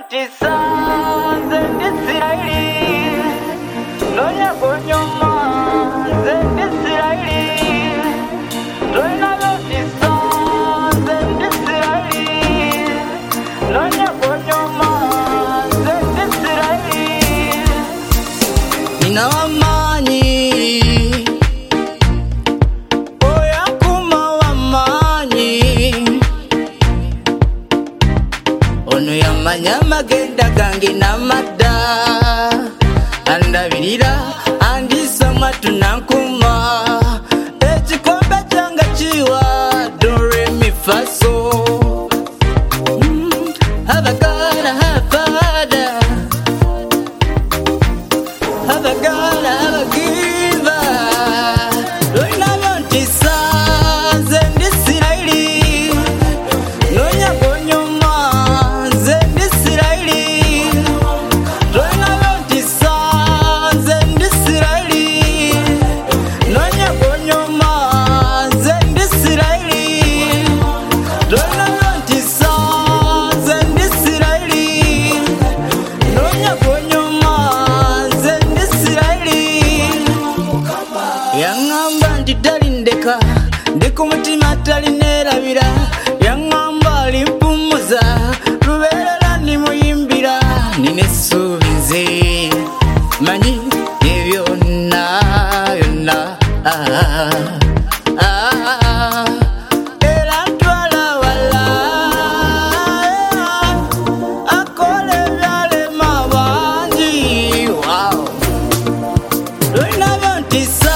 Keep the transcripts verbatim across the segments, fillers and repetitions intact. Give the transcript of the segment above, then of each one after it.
Manyama genda gangi na mada andabirira andisa matunankuma ekikombe kyanga kiwa do re mi fa so mm, have a God, have a father, have a God, have a giver. Don't I want the sons and the city? No nya bonyo Dalindeka ndiko mutima talinerabira yangamba limpumuza luberera ni muyimbira nine subize manyi ebyo na yona ah ah era twala wala akole byale mabanji wow Loina bantisa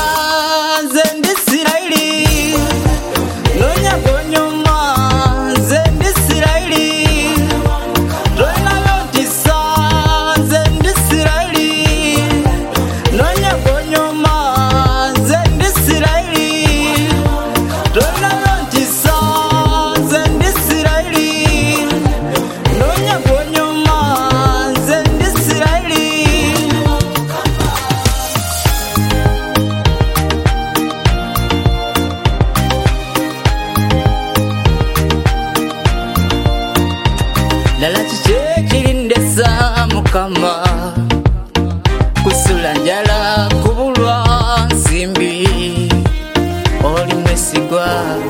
Lala chichekirindesa mukama kusula njala kubulwa nsimbi oli mwesigwa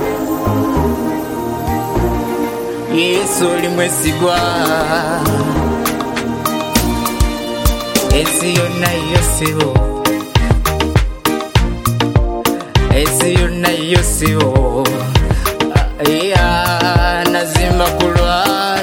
Yesu oli mwesigwa ensi yonna yosibo ensi yonna yosibo iya nazimba kulwa